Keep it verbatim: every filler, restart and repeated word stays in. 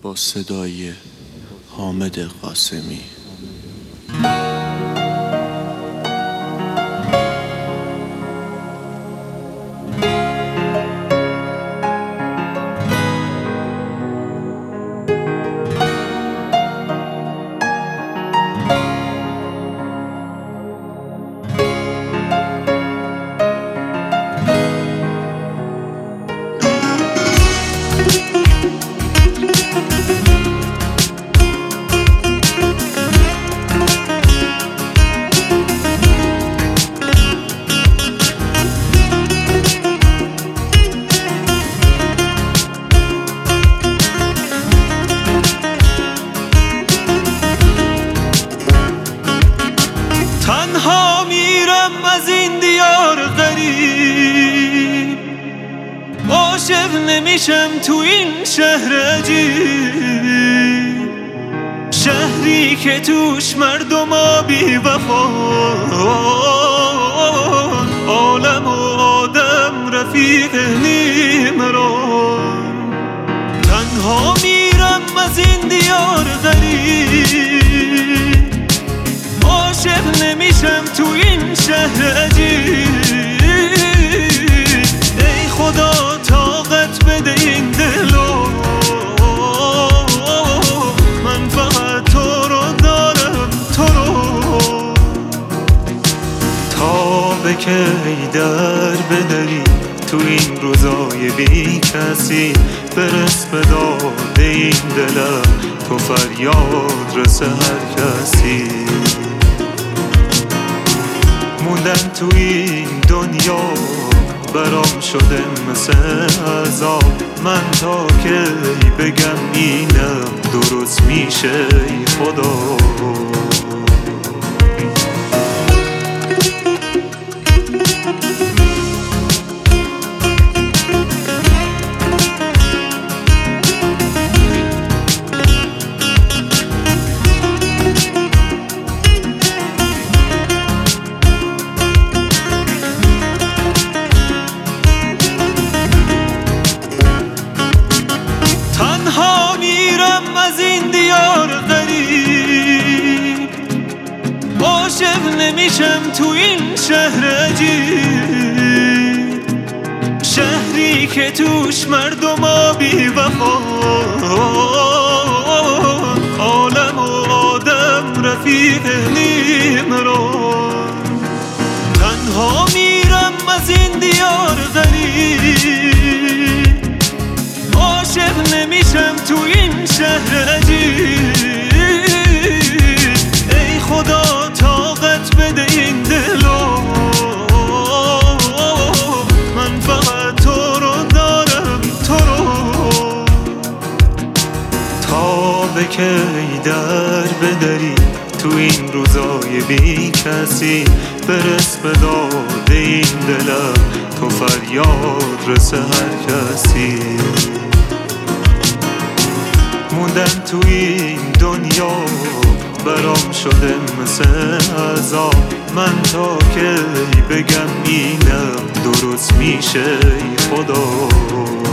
با صدای حامد قاسمی. تنها میرم از این دیار غریب، عاشق نمیشم تو این شهر عجیب، شهری که توش مردم ها بی وفان، عالم و آدم رفیق نیمران. تنها میرم از این دیار غریب، عاشق نمیشم تو این شهر عجیب. ای خدا طاقت بده این دلو، من فقط تو رو دارم، تو رو. تا به کی در بدری تو این روزای بی کسی، برس به داد این دلم تو فریاد رسه هر کسی. موندن تو این دنیا برام شده مثل عذاب، من تا کی بگم اینم درست میشه ای خدا. از این دیار غریب، عاشق نمیشم تو این شهر عجیب، شهری که توش مردم ها بی وفان، عالم و آدم رفیق نیمران. تنها میرم از این دیار غریب، عاشق نمیشم تو این شهر عجیب. ای خدا طاقت بده این دلو، من فقط تو رو دارم، تو رو. تا به کی در بدری تو این روزای بی کسی، برس به داد این دلم تو فریاد رسه هر کسی. موندن تو این دنیا برام شده مثل عذاب، من تا کی بگم اینم درست میشه ای خدا.